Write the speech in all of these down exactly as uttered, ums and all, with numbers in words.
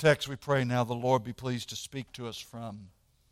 text we pray now the Lord be pleased to speak to us from.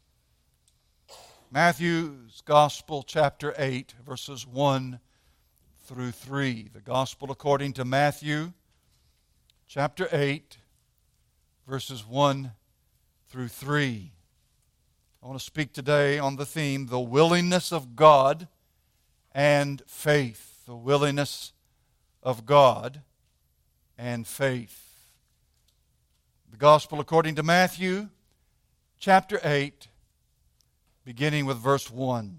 Matthew's Gospel, chapter eight, verses one through three. The Gospel according to Matthew, chapter eight, verses one through three. I want to speak today on the theme, the willingness of God and faith. The willingness of God and faith. The Gospel according to Matthew, chapter eight, beginning with verse one.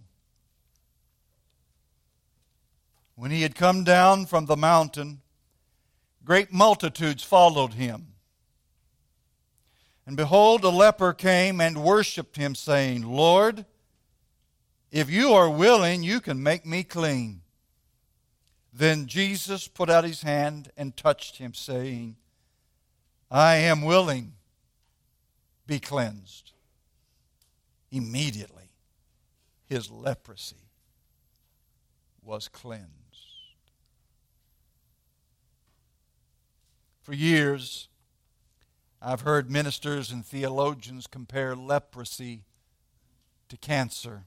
When he had come down from the mountain, great multitudes followed him. And behold, a leper came and worshipped him, saying, Lord, if you are willing, you can make me clean. Then Jesus put out his hand and touched him, saying, I am willing, be cleansed. Immediately, his leprosy was cleansed. For years, I've heard ministers and theologians compare leprosy to cancer.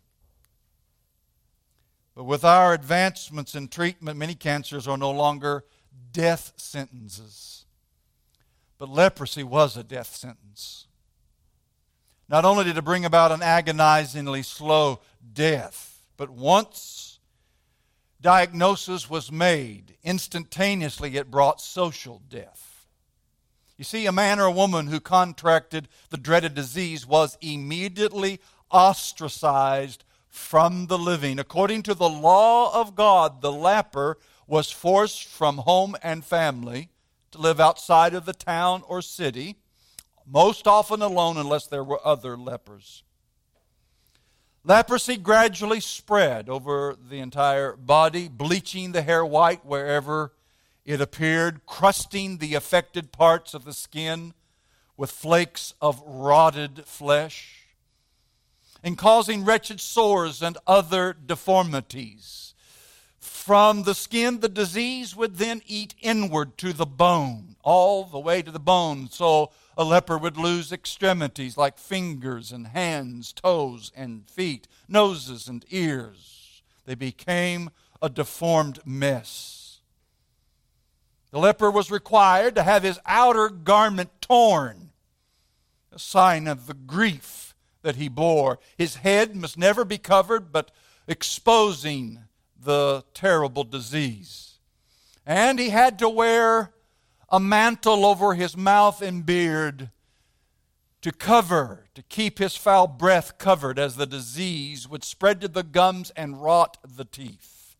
But with our advancements in treatment, many cancers are no longer death sentences. But leprosy was a death sentence. Not only did it bring about an agonizingly slow death, but once diagnosis was made, instantaneously it brought social death. You see, a man or a woman who contracted the dreaded disease was immediately ostracized from the living. According to the law of God, the leper was forced from home and family to live outside of the town or city, most often alone unless there were other lepers. Leprosy gradually spread over the entire body, bleaching the hair white wherever it appeared, crusting the affected parts of the skin with flakes of rotted flesh, and causing wretched sores and other deformities. From the skin, the disease would then eat inward to the bone, all the way to the bone. So a leper would lose extremities like fingers and hands, toes and feet, noses and ears. They became a deformed mess. The leper was required to have his outer garment torn, a sign of the grief that he bore. His head must never be covered, but exposing the terrible disease. And he had to wear a mantle over his mouth and beard to cover, to keep his foul breath covered as the disease would spread to the gums and rot the teeth.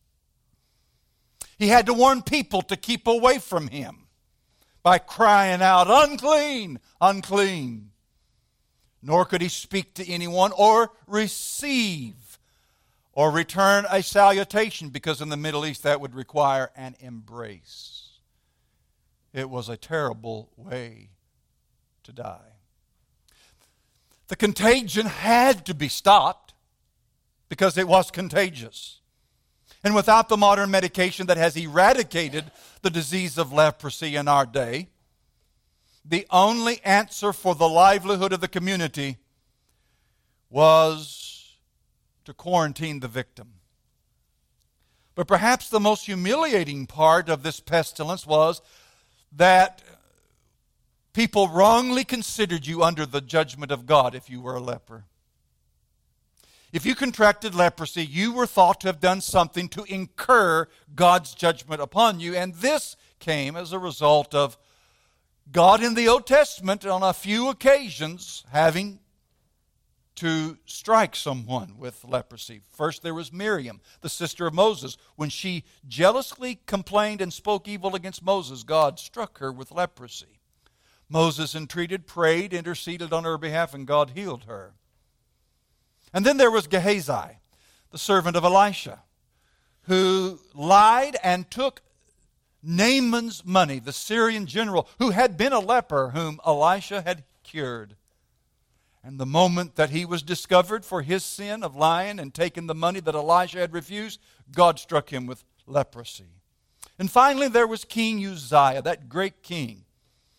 He had to warn people to keep away from him by crying out, unclean, unclean. Nor could he speak to anyone or receive or return a salutation, because in the Middle East that would require an embrace. It was a terrible way to die. The contagion had to be stopped because it was contagious. And without the modern medication that has eradicated the disease of leprosy in our day, the only answer for the livelihood of the community was to quarantine the victim. But perhaps the most humiliating part of this pestilence was that people wrongly considered you under the judgment of God if you were a leper. If you contracted leprosy, you were thought to have done something to incur God's judgment upon you. And this came as a result of God in the Old Testament on a few occasions having to strike someone with leprosy. First, there was Miriam, the sister of Moses. When she jealously complained and spoke evil against Moses, God struck her with leprosy. Moses entreated, prayed, interceded on her behalf, and God healed her. And then there was Gehazi, the servant of Elisha, who lied and took Naaman's money, the Syrian general, who had been a leper, whom Elisha had cured. And the moment that he was discovered for his sin of lying and taking the money that Elisha had refused, God struck him with leprosy. And finally there was King Uzziah, that great king,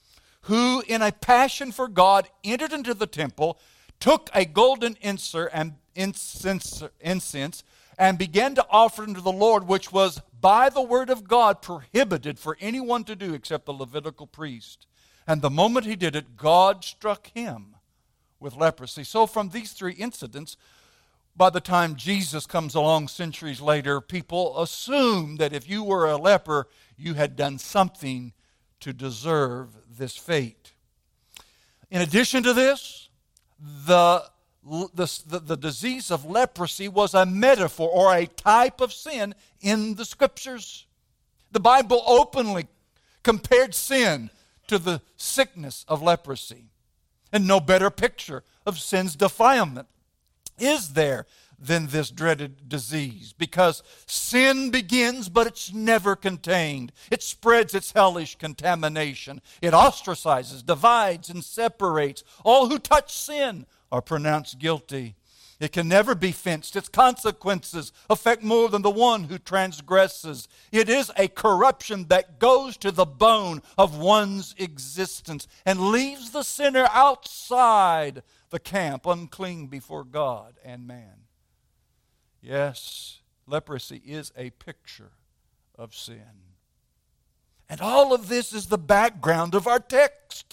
who in a passion for God entered into the temple, took a golden censer and incense, incense and began to offer unto the Lord, which was by the word of God prohibited for anyone to do except the Levitical priest. And the moment he did it, God struck him with leprosy. So from these three incidents, by the time Jesus comes along centuries later, people assume that if you were a leper, you had done something to deserve this fate. In addition to this, the, the, the, the disease of leprosy was a metaphor or a type of sin in the Scriptures. The Bible openly compared sin to the sickness of leprosy. And no better picture of sin's defilement is there than this dreaded disease, because sin begins, but it's never contained. It spreads its hellish contamination. It ostracizes, divides, and separates. All who touch sin are pronounced guilty. It can never be fenced. Its consequences affect more than the one who transgresses. It is a corruption that goes to the bone of one's existence and leaves the sinner outside the camp, unclean before God and man. Yes, leprosy is a picture of sin. And all of this is the background of our text.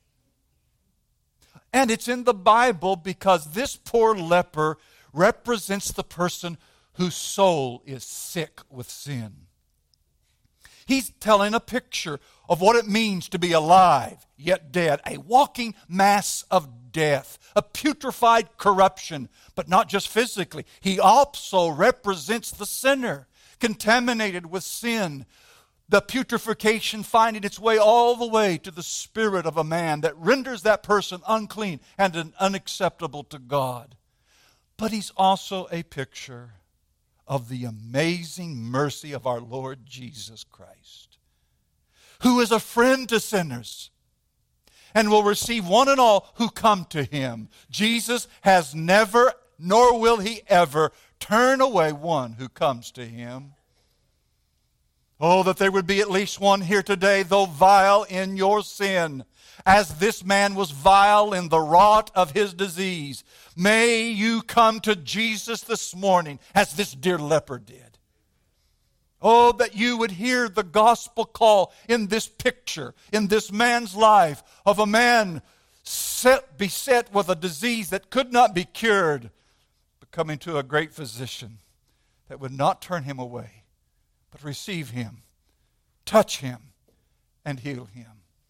And it's in the Bible because this poor leper represents the person whose soul is sick with sin. He's telling a picture of what it means to be alive, yet dead, a walking mass of death, a putrefied corruption, but not just physically. He also represents the sinner, contaminated with sin, the putrefaction finding its way all the way to the spirit of a man that renders that person unclean and unacceptable to God. But he's also a picture of the amazing mercy of our Lord Jesus Christ, who is a friend to sinners and will receive one and all who come to him. Jesus has never, nor will he ever, turn away one who comes to him. Oh, that there would be at least one here today, though vile in your sin, as this man was vile in the rot of his disease. May you come to Jesus this morning as this dear leper did. Oh, that you would hear the gospel call in this picture, in this man's life, of a man set, beset with a disease that could not be cured, but coming to a great physician that would not turn him away, but receive him, touch him, and heal him.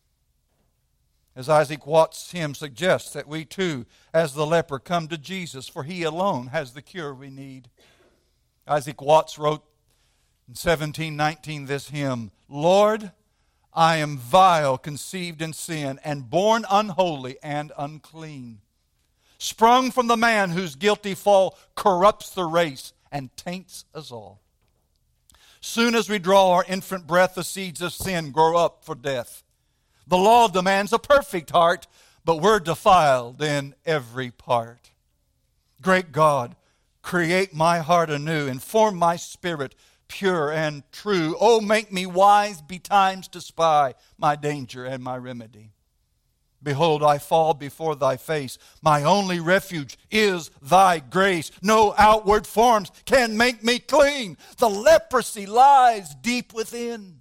As Isaac Watts' hymn suggests, that we too, as the leper, come to Jesus, for he alone has the cure we need. Isaac Watts wrote in seventeen nineteen this hymn, Lord, I am vile, conceived in sin, and born unholy and unclean, sprung from the man whose guilty fall corrupts the race and taints us all. Soon as we draw our infant breath, the seeds of sin grow up for death. The law demands a perfect heart, but we're defiled in every part. Great God, create my heart anew and form my spirit pure and true. Oh, make me wise betimes to spy my danger and my remedy. Behold, I fall before thy face. My only refuge is thy grace. No outward forms can make me clean. The leprosy lies deep within.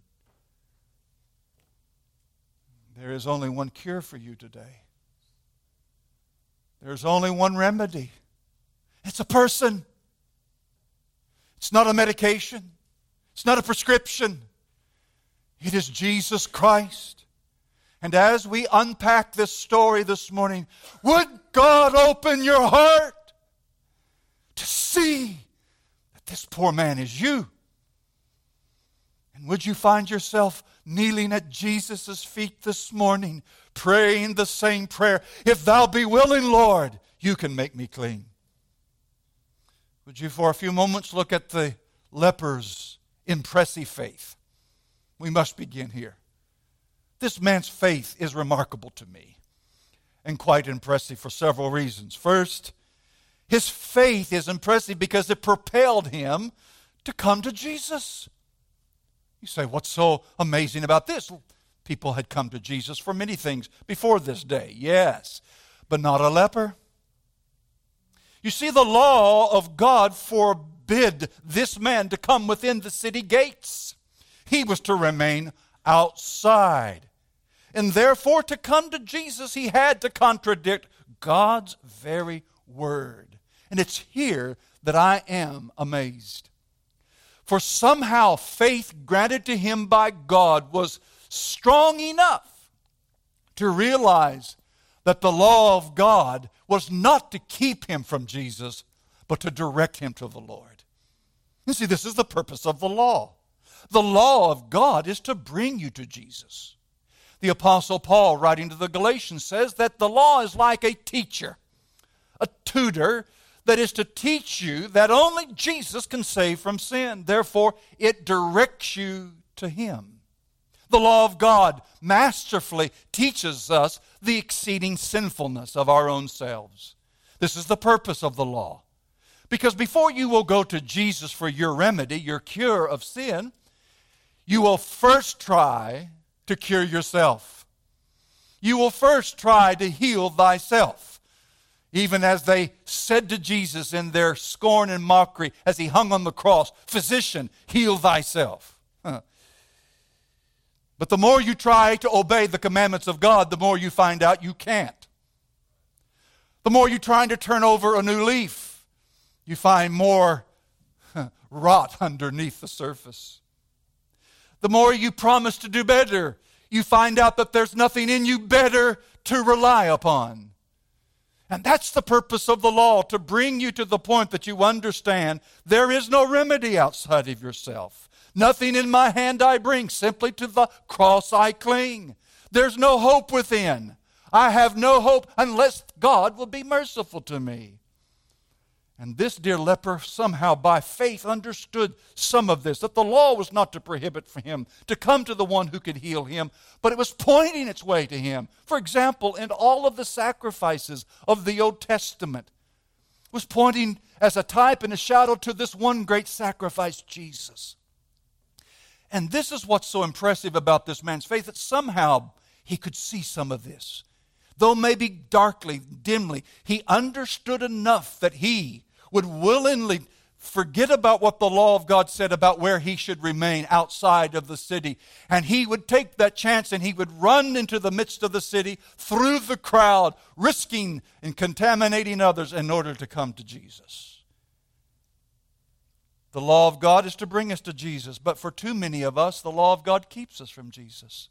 There is only one cure for you today. There's only one remedy. It's a person. It's not a medication. It's not a prescription. It is Jesus Christ. And as we unpack this story this morning, would God open your heart to see that this poor man is you? And would you find yourself kneeling at Jesus' feet this morning, praying the same prayer, if thou be willing, Lord, you can make me clean? Would you for a few moments look at the leper's impressive faith? We must begin here. This man's faith is remarkable to me and quite impressive for several reasons. First, his faith is impressive because it propelled him to come to Jesus. You say, what's so amazing about this? People had come to Jesus for many things before this day, yes, but not a leper. You see, the law of God forbid this man to come within the city gates. He was to remain outside. And therefore, to come to Jesus, he had to contradict God's very word. And it's here that I am amazed. For somehow faith granted to him by God was strong enough to realize that the law of God was not to keep him from Jesus, but to direct him to the Lord. You see, this is the purpose of the law. The law of God is to bring you to Jesus. The Apostle Paul, writing to the Galatians, says that the law is like a teacher, a tutor that is to teach you that only Jesus can save from sin. Therefore, it directs you to him. The law of God masterfully teaches us the exceeding sinfulness of our own selves. This is the purpose of the law. Because before you will go to Jesus for your remedy, your cure of sin, you will first try to cure yourself. You will first try to heal thyself. Even as they said to Jesus in their scorn and mockery as he hung on the cross, "Physician, heal thyself." Huh. But the more you try to obey the commandments of God, the more you find out you can't. The more you're trying to turn over a new leaf, you find more huh, rot underneath the surface. The more you promise to do better, you find out that there's nothing in you better to rely upon. And that's the purpose of the law, to bring you to the point that you understand there is no remedy outside of yourself. Nothing in my hand I bring, simply to the cross I cling. There's no hope within. I have no hope unless God will be merciful to me. And this dear leper somehow by faith understood some of this, that the law was not to prohibit for him to come to the one who could heal him, but it was pointing its way to him. For example, in all of the sacrifices of the Old Testament, was pointing as a type and a shadow to this one great sacrifice, Jesus. And this is what's so impressive about this man's faith, that somehow he could see some of this. Though maybe darkly, dimly, he understood enough that he would willingly forget about what the law of God said about where he should remain outside of the city. And he would take that chance and he would run into the midst of the city through the crowd, risking and contaminating others in order to come to Jesus. The law of God is to bring us to Jesus, but for too many of us, the law of God keeps us from Jesus.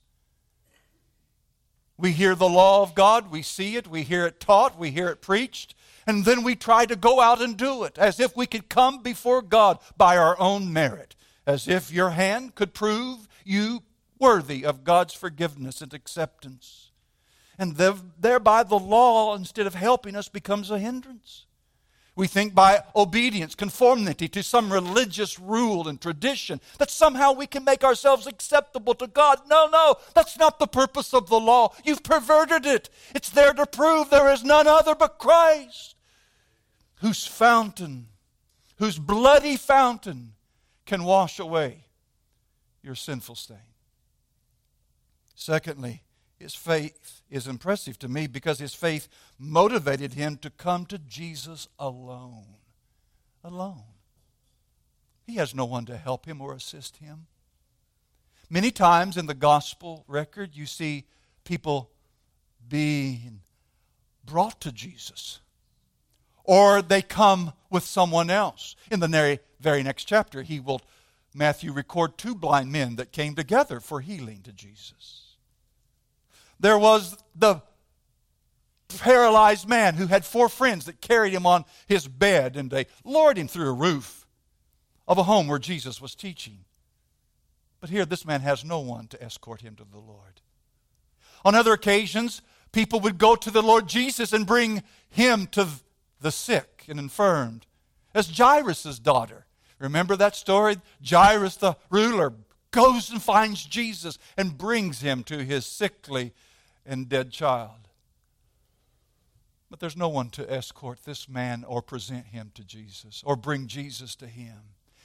We hear the law of God, we see it, we hear it taught, we hear it preached, and then we try to go out and do it as if we could come before God by our own merit, as if your hand could prove you worthy of God's forgiveness and acceptance. And thereby the law, instead of helping us, becomes a hindrance. We think by obedience, conformity to some religious rule and tradition, that somehow we can make ourselves acceptable to God. No, no, that's not the purpose of the law. You've perverted it. It's there to prove there is none other but Christ, whose fountain, whose bloody fountain can wash away your sinful stain. Secondly, his faith is impressive to me because his faith motivated him to come to Jesus alone. Alone. He has no one to help him or assist him. Many times in the gospel record, you see people being brought to Jesus, or they come with someone else. In the very, very next chapter, he will, Matthew record two blind men that came together for healing to Jesus. There was the paralyzed man who had four friends that carried him on his bed, and they lowered him through a roof of a home where Jesus was teaching. But here this man has no one to escort him to the Lord. On other occasions, people would go to the Lord Jesus and bring him to the sick and infirmed. As Jairus' daughter. Remember that story? Jairus the ruler goes and finds Jesus and brings him to his sickly and dead child. But there's no one to escort this man or present him to Jesus or bring Jesus to him.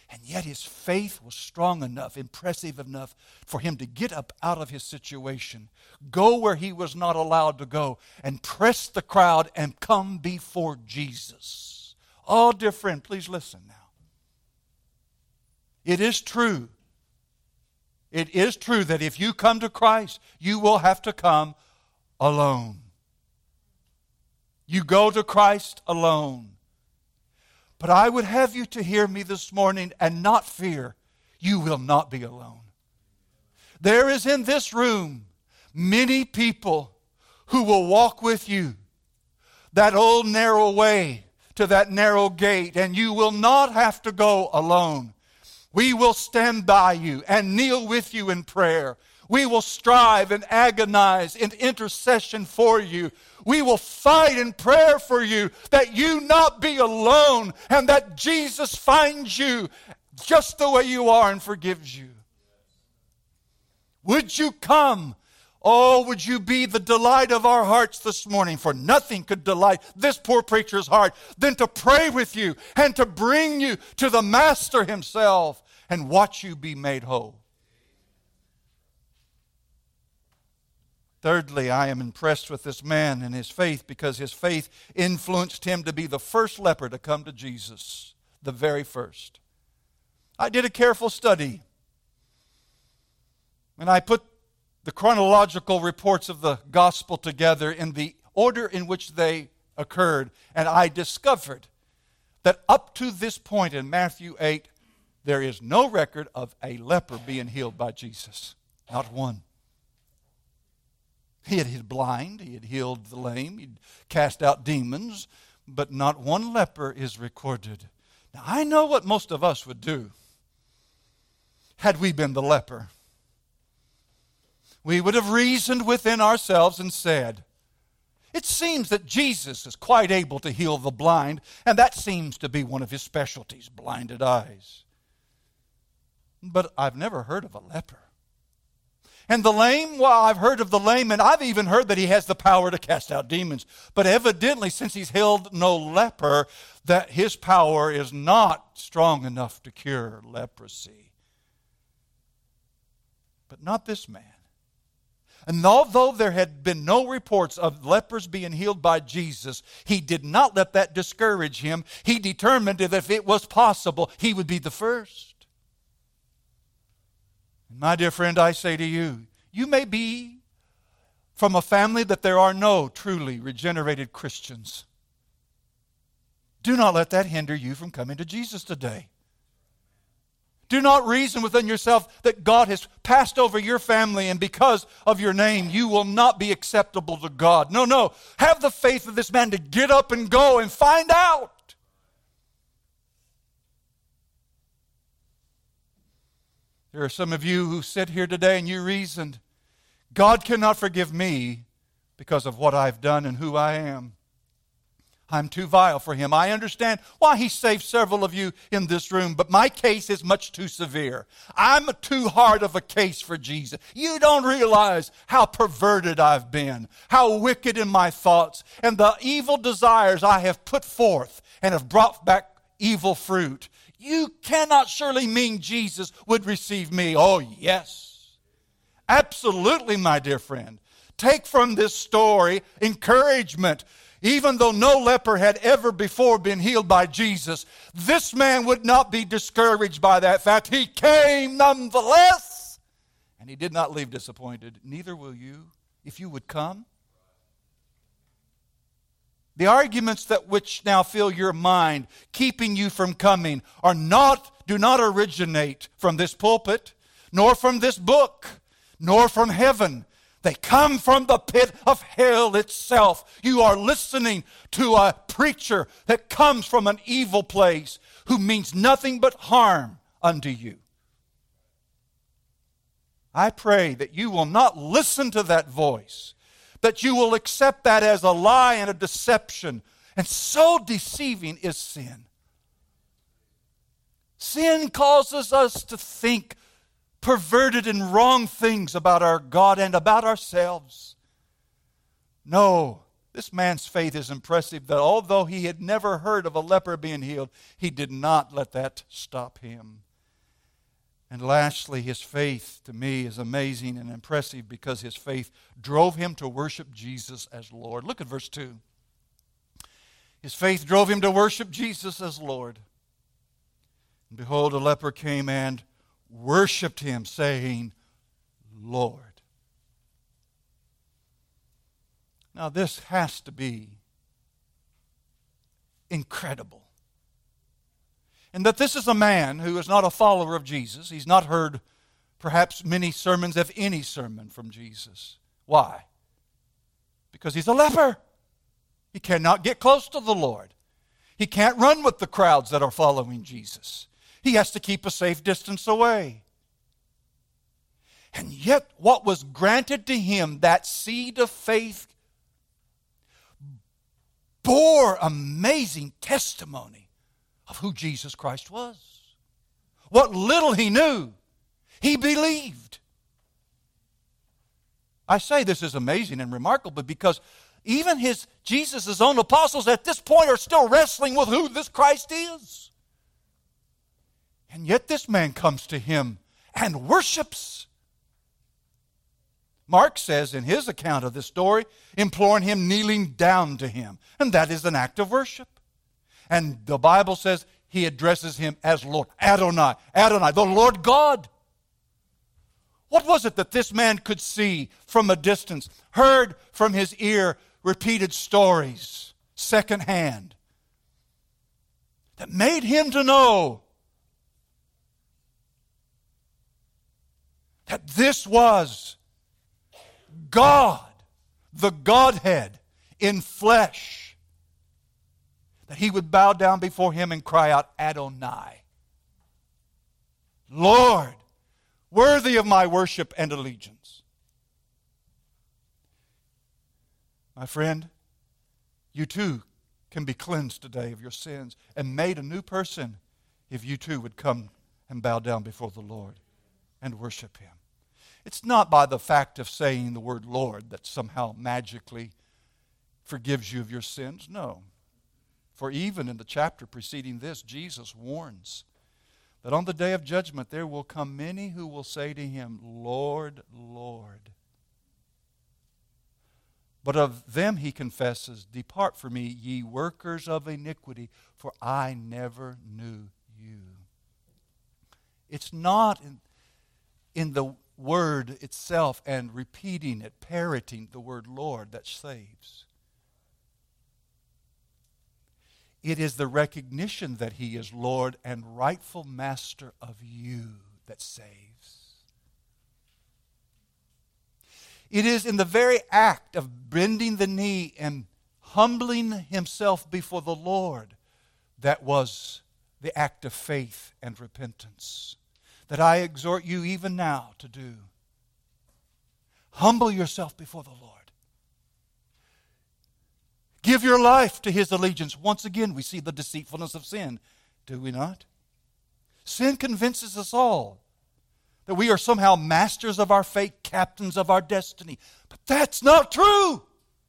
And yet his faith was strong enough, impressive enough for him to get up out of his situation, go where he was not allowed to go, and press the crowd and come before Jesus. Oh, dear friend, please listen now. It is true. It is true that if you come to Christ, you will have to come alone. You go to Christ alone. But I would have you to hear me this morning and not fear. You will not be alone. There is in this room many people who will walk with you that old narrow way to that narrow gate, and you will not have to go alone. We will stand by you and kneel with you in prayer. We will strive and agonize in intercession for you. We will fight in prayer for you that you not be alone and that Jesus finds you just the way you are and forgives you. Would you come? Oh, would you be the delight of our hearts this morning? For nothing could delight this poor preacher's heart than to pray with you and to bring you to the Master himself and watch you be made whole. Thirdly, I am impressed with this man and his faith because his faith influenced him to be the first leper to come to Jesus, the very first. I did a careful study, and I put the chronological reports of the gospel together in the order in which they occurred, and I discovered that up to this point in Matthew eight, there is no record of a leper being healed by Jesus. Not one. He had healed blind, he had healed the lame, he'd cast out demons, but not one leper is recorded. Now, I know what most of us would do had we been the leper. We would have reasoned within ourselves and said, it seems that Jesus is quite able to heal the blind, and that seems to be one of his specialties, blinded eyes. But I've never heard of a leper. And the lame, well, I've heard of the lame, and I've even heard that he has the power to cast out demons. But evidently, since he's healed no leper, that his power is not strong enough to cure leprosy. But not this man. And although there had been no reports of lepers being healed by Jesus, he did not let that discourage him. He determined that if it was possible, he would be the first. My dear friend, I say to you, you may be from a family that there are no truly regenerated Christians. Do not let that hinder you from coming to Jesus today. Do not reason within yourself that God has passed over your family and because of your name you will not be acceptable to God. No, no. Have the faith of this man to get up and go and find out. There are some of you who sit here today and you reasoned, God cannot forgive me because of what I've done and who I am. I'm too vile for him. I understand why he saved several of you in this room, but my case is much too severe. I'm too hard of a case for Jesus. You don't realize how perverted I've been, how wicked in my thoughts, and the evil desires I have put forth and have brought back evil fruit. You cannot surely mean Jesus would receive me. Oh, yes. Absolutely, my dear friend. Take from this story encouragement. Even though no leper had ever before been healed by Jesus, this man would not be discouraged by that fact. He came nonetheless, and he did not leave disappointed. Neither will you, if you would come. The arguments that which now fill your mind, keeping you from coming, are not, do not originate from this pulpit, nor from this book, nor from heaven. They come from the pit of hell itself. You are listening to a preacher that comes from an evil place who means nothing but harm unto you. I pray that you will not listen to that voice, that you will accept that as a lie and a deception. And so deceiving is sin. Sin causes us to think perverted and wrong things about our God and about ourselves. No, This man's faith is impressive that although he had never heard of a leper being healed, he did not let that stop him. And lastly, his faith to me is amazing and impressive because his faith drove him to worship Jesus as Lord. Look at verse two. His faith drove him to worship Jesus as Lord. And behold, a leper came and worshiped him, saying, Lord. Now this has to be incredible. And that this is a man who is not a follower of Jesus. He's not heard perhaps many sermons, if any sermon from Jesus. Why? Because he's a leper. He cannot get close to the Lord. He can't run with the crowds that are following Jesus. He has to keep a safe distance away. And yet what was granted to him, that seed of faith, bore amazing testimony of who Jesus Christ was. What little he knew, he believed. I say this is amazing and remarkable because even his Jesus' own apostles at this point are still wrestling with who this Christ is. And yet this man comes to him and worships. Mark says in his account of this story, imploring him, kneeling down to him. And that is an act of worship. And the Bible says he addresses him as Lord. Adonai, Adonai, the Lord God. What was it that this man could see from a distance, heard from his ear repeated stories, secondhand, that made him to know that this was God, the Godhead in flesh, that he would bow down before him and cry out, Adonai, Lord, worthy of my worship and allegiance. My friend, you too can be cleansed today of your sins and made a new person if you too would come and bow down before the Lord and worship him. It's not by the fact of saying the word Lord that somehow magically forgives you of your sins. No. For even in the chapter preceding this, Jesus warns that on the day of judgment there will come many who will say to him, Lord, Lord. But of them he confesses, depart from me, ye workers of iniquity, for I never knew you. It's not in, in the word itself and repeating it, parroting the word Lord that saves. It is the recognition that he is Lord and rightful master of you that saves. It is in the very act of bending the knee and humbling himself before the Lord that was the act of faith and repentance that I exhort you even now to do. Humble yourself before the Lord. Give your life to his allegiance. Once again, we see the deceitfulness of sin, do we not? Sin convinces us all that we are somehow masters of our fate, captains of our destiny. But that's not true.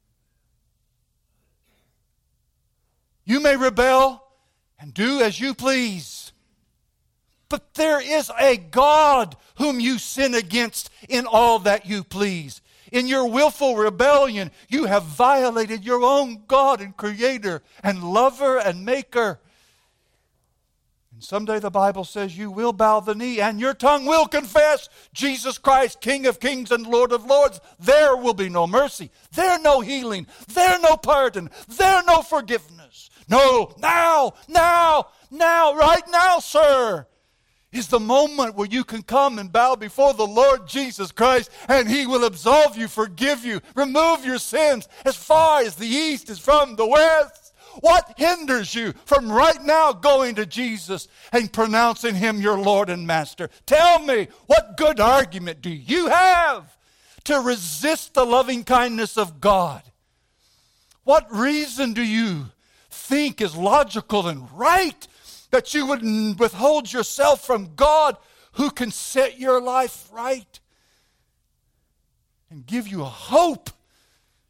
You may rebel and do as you please. But there is a God whom you sin against in all that you please. In your willful rebellion, you have violated your own God and Creator and Lover and Maker. And someday the Bible says you will bow the knee and your tongue will confess Jesus Christ, King of Kings and Lord of Lords. There will be no mercy. There no healing. There no pardon. There no forgiveness. No, now, now, now, right now, sir, is the moment where you can come and bow before the Lord Jesus Christ and he will absolve you, forgive you, remove your sins as far as the east is from the west. What hinders you from right now going to Jesus and pronouncing him your Lord and Master? Tell me, what good argument do you have to resist the loving kindness of God? What reason do you think is logical and right that you would withhold yourself from God who can set your life right and give you a hope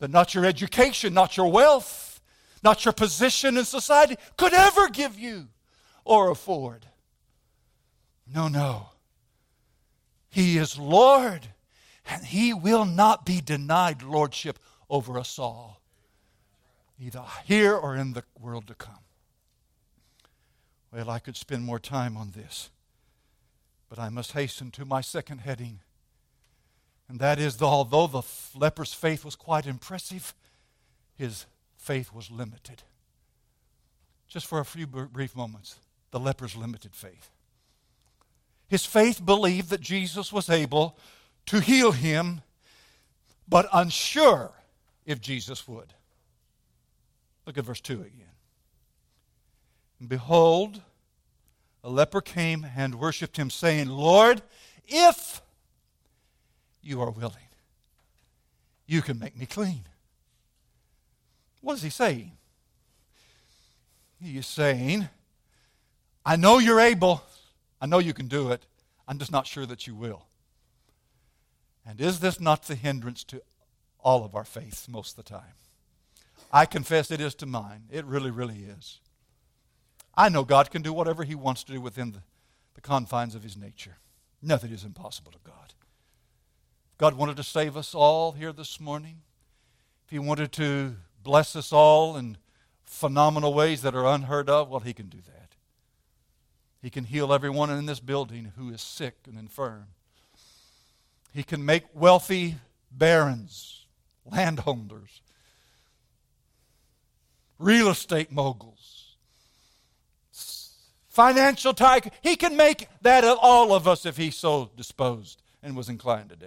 that not your education, not your wealth, not your position in society could ever give you or afford. No, no. He is Lord, and He will not be denied lordship over us all, either here or in the world to come. Well, I could spend more time on this, but I must hasten to my second heading. And that is, that although the leper's faith was quite impressive, his faith was limited. Just for a few brief moments, the leper's limited faith. His faith believed that Jesus was able to heal him, but unsure if Jesus would. Look at verse two again. And behold, a leper came and worshipped him, saying, Lord, if you are willing, you can make me clean. What is he saying? He is saying, I know you're able. I know you can do it. I'm just not sure that you will. And is this not the hindrance to all of our faiths most of the time? I confess it is to mine. It really, really is. I know God can do whatever He wants to do within the, the confines of His nature. Nothing is impossible to God. If God wanted to save us all here this morning, if He wanted to bless us all in phenomenal ways that are unheard of, well, He can do that. He can heal everyone in this building who is sick and infirm. He can make wealthy barons, landowners, real estate moguls, financial tycoon. He can make that of all of us if He so disposed and was inclined to do.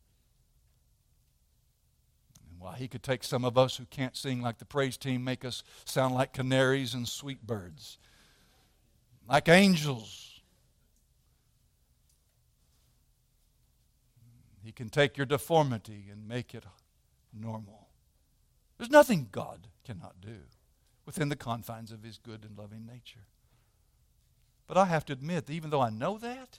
And while He could take some of us who can't sing like the praise team, make us sound like canaries and sweet birds, like angels. He can take your deformity and make it normal. There's nothing God cannot do within the confines of His good and loving nature. But I have to admit that even though I know that,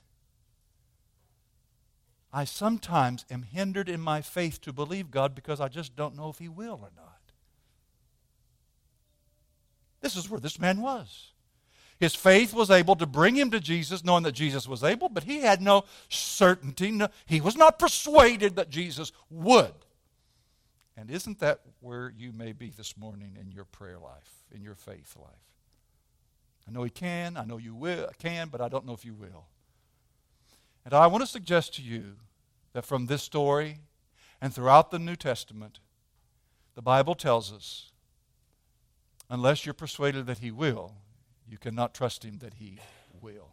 I sometimes am hindered in my faith to believe God because I just don't know if He will or not. This is where this man was. His faith was able to bring him to Jesus, knowing that Jesus was able, but he had no certainty. No, he was not persuaded that Jesus would. And isn't that where you may be this morning in your prayer life, in your faith life? I know He can, I know you will, can, but I don't know if you will. And I want to suggest to you that from this story and throughout the New Testament, the Bible tells us, unless you're persuaded that He will, you cannot trust Him that He will.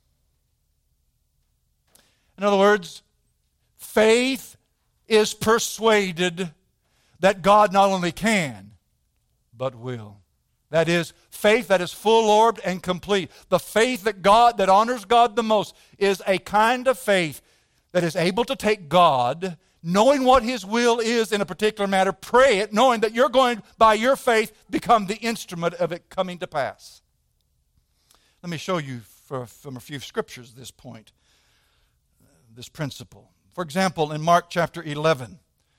In other words, faith is persuaded that God not only can, but will. That is, faith that is full-orbed and complete. The faith that God, that honors God the most, is a kind of faith that is able to take God, knowing what His will is in a particular matter, pray it, knowing that you're going, by your faith, become the instrument of it coming to pass. Let me show you for, from a few scriptures this point, this principle. For example, in Mark chapter eleven,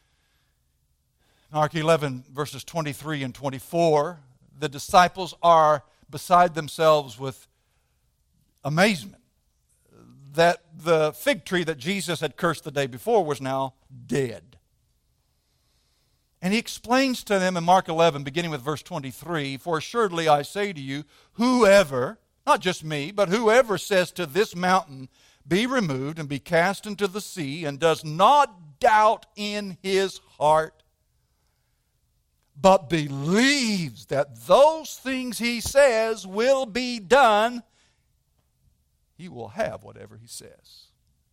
Mark eleven, verses twenty-three and twenty-four, the disciples are beside themselves with amazement that the fig tree that Jesus had cursed the day before was now dead. And He explains to them in Mark eleven, beginning with verse twenty-three, For assuredly I say to you, whoever, not just me, but whoever says to this mountain, be removed and be cast into the sea, and does not doubt in his heart, but believes that those things he says will be done, he will have whatever he says.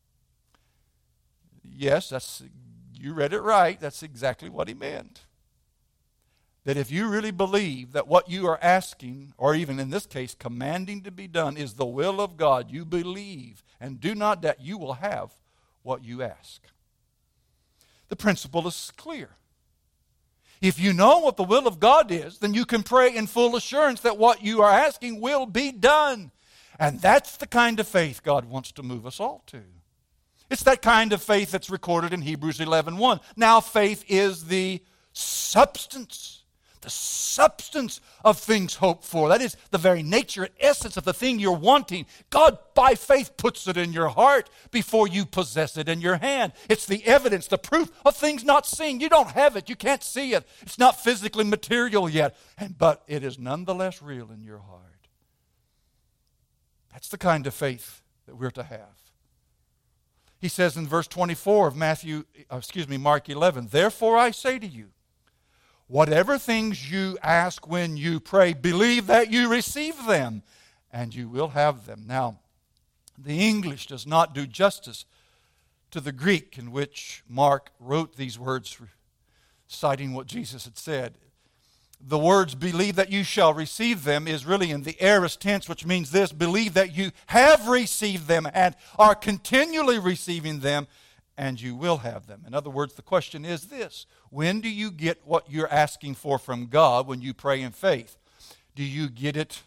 Yes, that's, you read it right. That's exactly what he meant. That if you really believe that what you are asking, or even in this case, commanding to be done, is the will of God, you believe and do not doubt, you will have what you ask. The principle is clear. If you know what the will of God is, then you can pray in full assurance that what you are asking will be done. And that's the kind of faith God wants to move us all to. It's that kind of faith that's recorded in Hebrews eleven one. Now faith is the substance. The substance of things hoped for. That is the very nature and essence of the thing you're wanting. God, by faith, puts it in your heart before you possess it in your hand. It's the evidence, the proof of things not seen. You don't have it. You can't see it. It's not physically material yet. And, but it is nonetheless real in your heart. That's the kind of faith that we're to have. He says in verse twenty-four of Matthew, excuse me, Mark eleven, therefore I say to you, whatever things you ask when you pray, believe that you receive them, and you will have them. Now, the English does not do justice to the Greek in which Mark wrote these words, citing what Jesus had said. The words, believe that you shall receive them, is really in the aorist tense, which means this, believe that you have received them and are continually receiving them, and you will have them. In other words, the question is this: when do you get what you're asking for from God when you pray in faith? Do you get it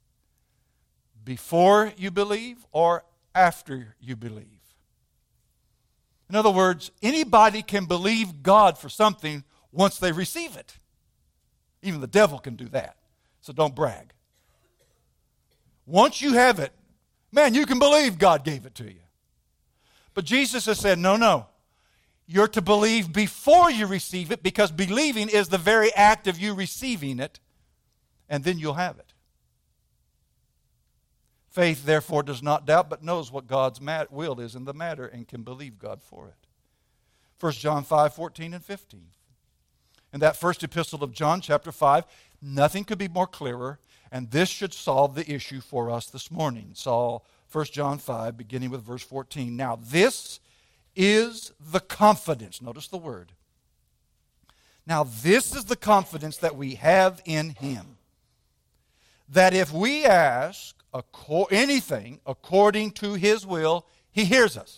before you believe or after you believe? In other words, anybody can believe God for something once they receive it. Even the devil can do that. So don't brag. Once you have it, man, you can believe God gave it to you. But Jesus has said, no, no. You're to believe before you receive it, because believing is the very act of you receiving it, and then you'll have it. Faith, therefore, does not doubt, but knows what God's will is in the matter and can believe God for it. First John five, fourteen and fifteen. In that first epistle of John, chapter five, nothing could be more clearer, and this should solve the issue for us this morning. So, First John five, beginning with verse fourteen. Now, this is the confidence. Notice the word. Now, this is the confidence that we have in Him, that if we ask anything according to His will, He hears us.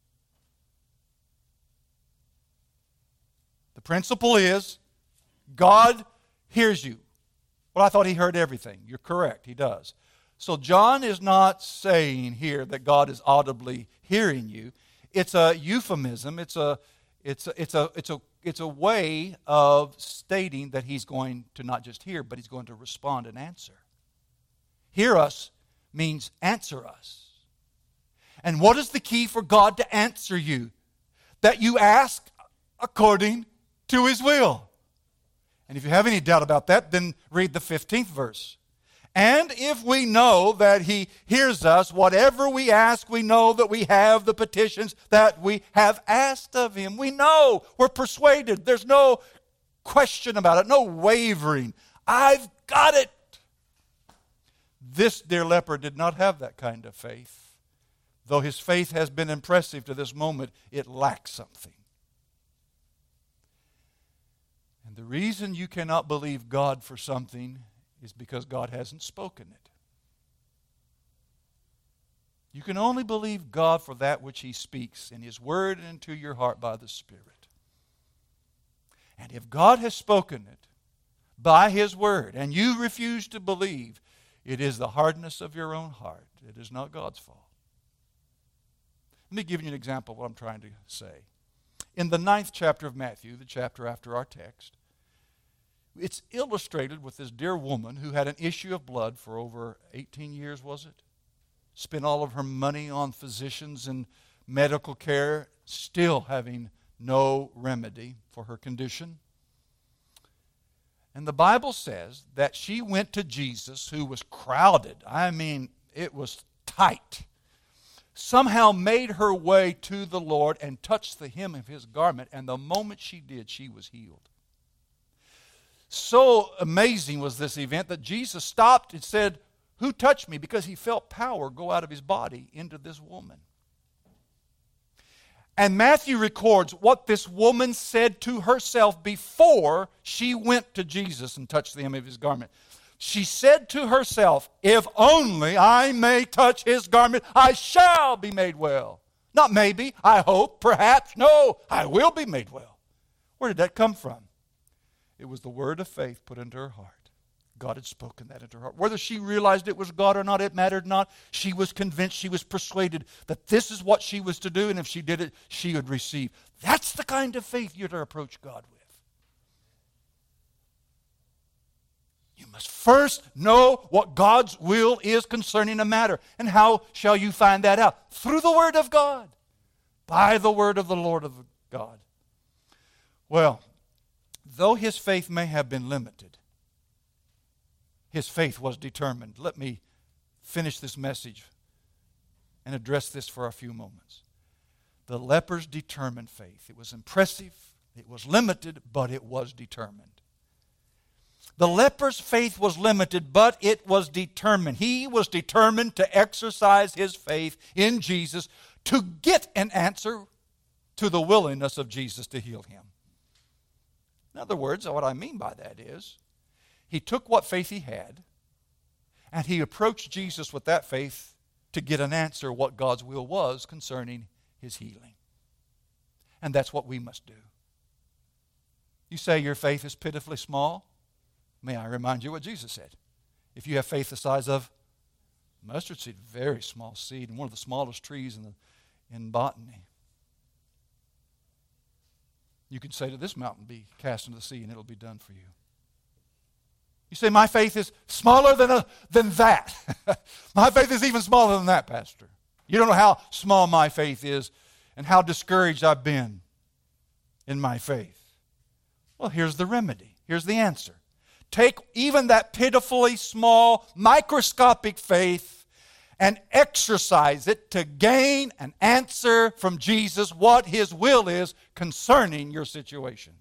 The principle is, God hears you. Well, I thought He heard everything. You're correct, He does. So John is not saying here that God is audibly hearing you. It's a euphemism. It's a, it's a, it's a, it's a, it's a way of stating that He's going to not just hear, but He's going to respond and answer. Hear us means answer us. And what is the key for God to answer you? That you ask according to His will. And if you have any doubt about that, then read the fifteenth verse. And if we know that He hears us, whatever we ask, we know that we have the petitions that we have asked of Him. We know, we're persuaded. There's no question about it, no wavering. I've got it. This dear leper did not have that kind of faith. Though his faith has been impressive to this moment, it lacks something. And the reason you cannot believe God for something is because God hasn't spoken it. You can only believe God for that which He speaks in His Word and into your heart by the Spirit. And if God has spoken it by His Word and you refuse to believe, it is the hardness of your own heart. It is not God's fault. Let me give you an example of what I'm trying to say. In the ninth chapter of Matthew, the chapter after our text, it's illustrated with this dear woman who had an issue of blood for over eighteen years, was it? Spent all of her money on physicians and medical care, still having no remedy for her condition. And the Bible says that she went to Jesus, who was crowded. I mean, it was tight. Somehow made her way to the Lord and touched the hem of His garment, and the moment she did, she was healed. So amazing was this event that Jesus stopped and said, "Who touched me?" Because He felt power go out of His body into this woman. And Matthew records what this woman said to herself before she went to Jesus and touched the hem of His garment. She said to herself, "If only I may touch His garment, I shall be made well." Not maybe, I hope, perhaps. No, I will be made well. Where did that come from? It was the word of faith put into her heart. God had spoken that into her heart. Whether she realized it was God or not, it mattered not. She was convinced, she was persuaded that this is what she was to do, and if she did it, she would receive. That's the kind of faith you're to approach God with. First, know what God's will is concerning a matter. And how shall you find that out? Through the Word of God. By the word of the Lord of God. Well, though his faith may have been limited, his faith was determined. Let me finish this message and address this for a few moments. The leper's determined faith. It was impressive, it was limited, but it was determined. The leper's faith was limited, but it was determined. He was determined to exercise his faith in Jesus to get an answer to the willingness of Jesus to heal him. In other words, what I mean by that is, he took what faith he had, and he approached Jesus with that faith to get an answer what God's will was concerning his healing. And that's what we must do. You say your faith is pitifully small? May I remind you what Jesus said? If you have faith the size of mustard seed, very small seed, and one of the smallest trees in the in botany. You can say to this mountain, be cast into the sea, and it'll be done for you. You say, my faith is smaller than, a, than that. My faith is even smaller than that, Pastor. You don't know how small my faith is and how discouraged I've been in my faith. Well, here's the remedy. Here's the answer. Take even that pitifully small, microscopic faith and exercise it to gain an answer from Jesus what his will is concerning your situation.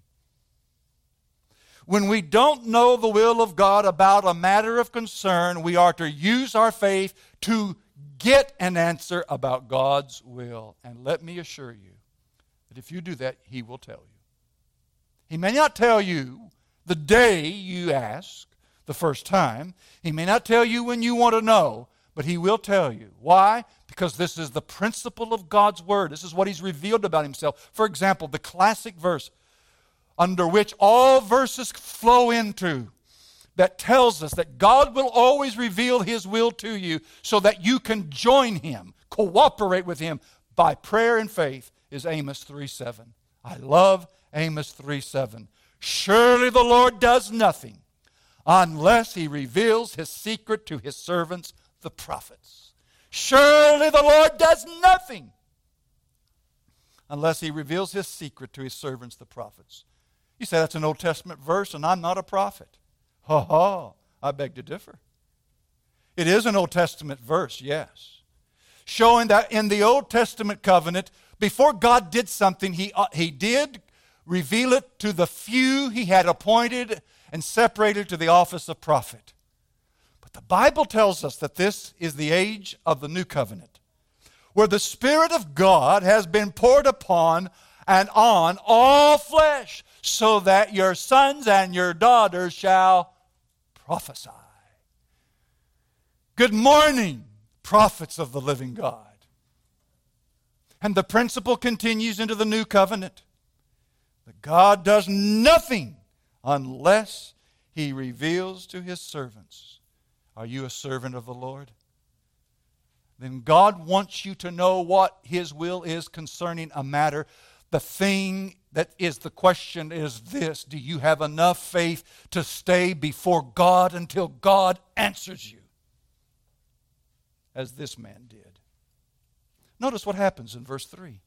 When we don't know the will of God about a matter of concern, we are to use our faith to get an answer about God's will. And let me assure you that if you do that, he will tell you. He may not tell you the day you ask the first time. He may not tell you when you want to know. But he will tell you. Why? Because this is the principle of God's Word. This is what he's revealed about himself. For example, the classic verse under which all verses flow into that tells us that God will always reveal his will to you so that you can join him, cooperate with him by prayer and faith is Amos three seven. I love Amos three seven. Surely the Lord does nothing unless he reveals his secret to his servants, the prophets. Surely the Lord does nothing unless he reveals his secret to his servants, the prophets. You say that's an Old Testament verse and I'm not a prophet. Ha ha, I beg to differ. It is an Old Testament verse, yes, showing that in the Old Testament covenant, before God did something, he, uh, he did reveal it to the few he had appointed and separated to the office of prophet. But the Bible tells us that this is the age of the new covenant, where the Spirit of God has been poured upon and on all flesh, so that your sons and your daughters shall prophesy. Good morning, prophets of the living God. And the principle continues into the new covenant. That God does nothing unless he reveals to his servants. Are you a servant of the Lord? Then God wants you to know what his will is concerning a matter. The thing that is the question is this: do you have enough faith to stay before God until God answers you? As this man did. Notice what happens in verse three.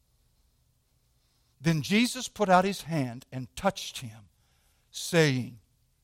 Then Jesus put out his hand and touched him, saying,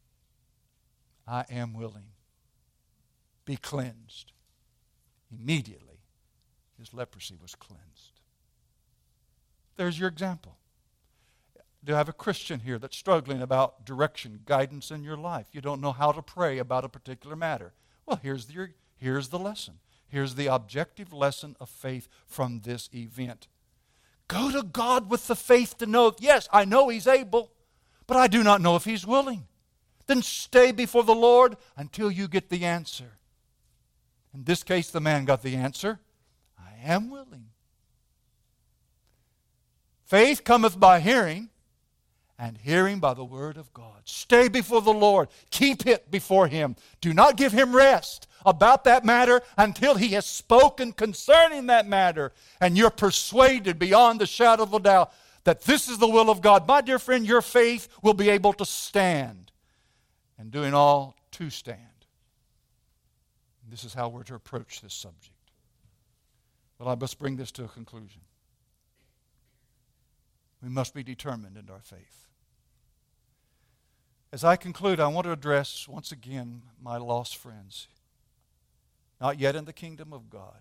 I am willing. Be cleansed. Immediately, his leprosy was cleansed. There's your example. Do I have a Christian here that's struggling about direction, guidance in your life? You don't know how to pray about a particular matter. Well, here's the, here's the lesson. Here's the objective lesson of faith from this event. Go to God with the faith to know, yes, I know he's able, but I do not know if he's willing. Then stay before the Lord until you get the answer. In this case, the man got the answer, I am willing. Faith cometh by hearing, and hearing by the word of God. Stay before the Lord. Keep it before him. Do not give him rest about that matter until he has spoken concerning that matter, and you're persuaded beyond the shadow of a doubt that this is the will of God. My dear friend, your faith will be able to stand. And doing all to stand. This is how we're to approach this subject. Well, I must bring this to a conclusion. We must be determined in our faith. As I conclude, I want to address once again my lost friends, not yet in the kingdom of God.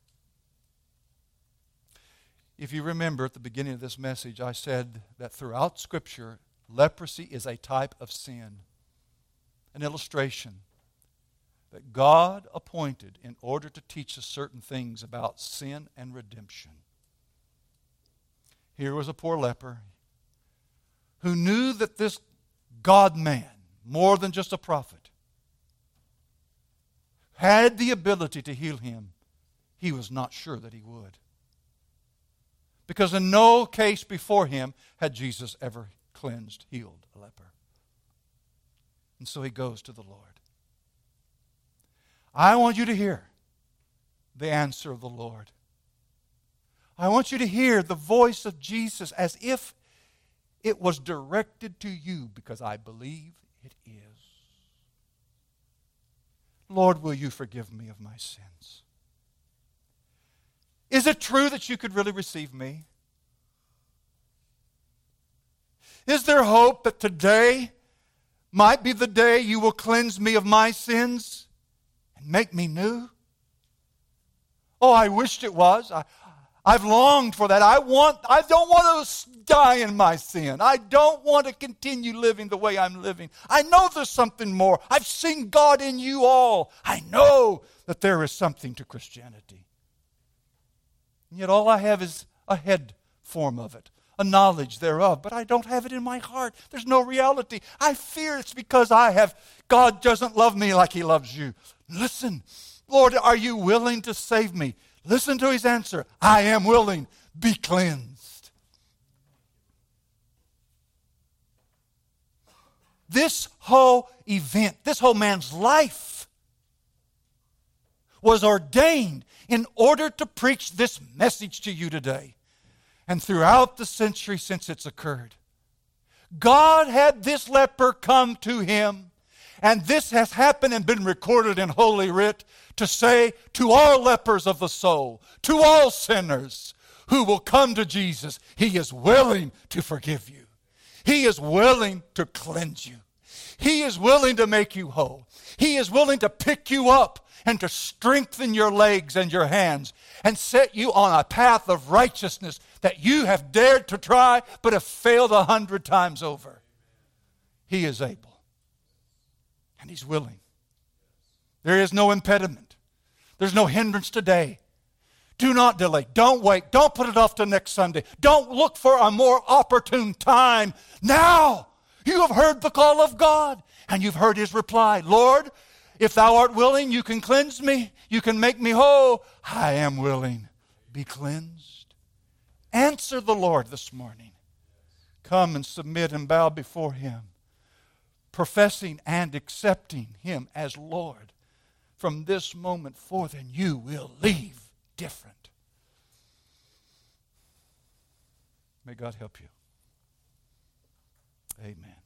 If you remember at the beginning of this message, I said that throughout Scripture, leprosy is a type of sin, an illustration that God appointed in order to teach us certain things about sin and redemption. Here was a poor leper who knew that this God-man, more than just a prophet, had the ability to heal him. He was not sure that he would. Because in no case before him had Jesus ever cleansed, healed a leper. And so he goes to the Lord. I want you to hear the answer of the Lord. I want you to hear the voice of Jesus as if it was directed to you, because I believe it is. Lord, will you forgive me of my sins? Is it true that you could really receive me? Is there hope that today might be the day you will cleanse me of my sins and make me new? Oh, I wished it was. I, I've longed for that. I want, I don't want to die in my sin. I don't want to continue living the way I'm living. I know there's something more. I've seen God in you all. I know that there is something to Christianity. And yet all I have is a head form of it, a knowledge thereof, but I don't have it in my heart. There's no reality. I fear it's because I have, God doesn't love me like He loves you. Listen, Lord, are you willing to save me? Listen to His answer. I am willing. Be cleansed. This whole event, this whole man's life was ordained in order to preach this message to you today. And throughout the century since it's occurred, God had this leper come to him. And this has happened and been recorded in Holy Writ to say to all lepers of the soul, to all sinners who will come to Jesus, He is willing to forgive you. He is willing to cleanse you. He is willing to make you whole. He is willing to pick you up and to strengthen your legs and your hands and set you on a path of righteousness that you have dared to try but have failed a hundred times over. He is able. And He's willing. There is no impediment. There's no hindrance today. Do not delay. Don't wait. Don't put it off to next Sunday. Don't look for a more opportune time. Now, you have heard the call of God, and you've heard His reply. Lord, if Thou art willing, You can cleanse me. You can make me whole. I am willing. Be cleansed. Answer the Lord this morning. Come and submit and bow before Him, professing and accepting Him as Lord. From this moment forth, and you will leave different. May God help you. Amen.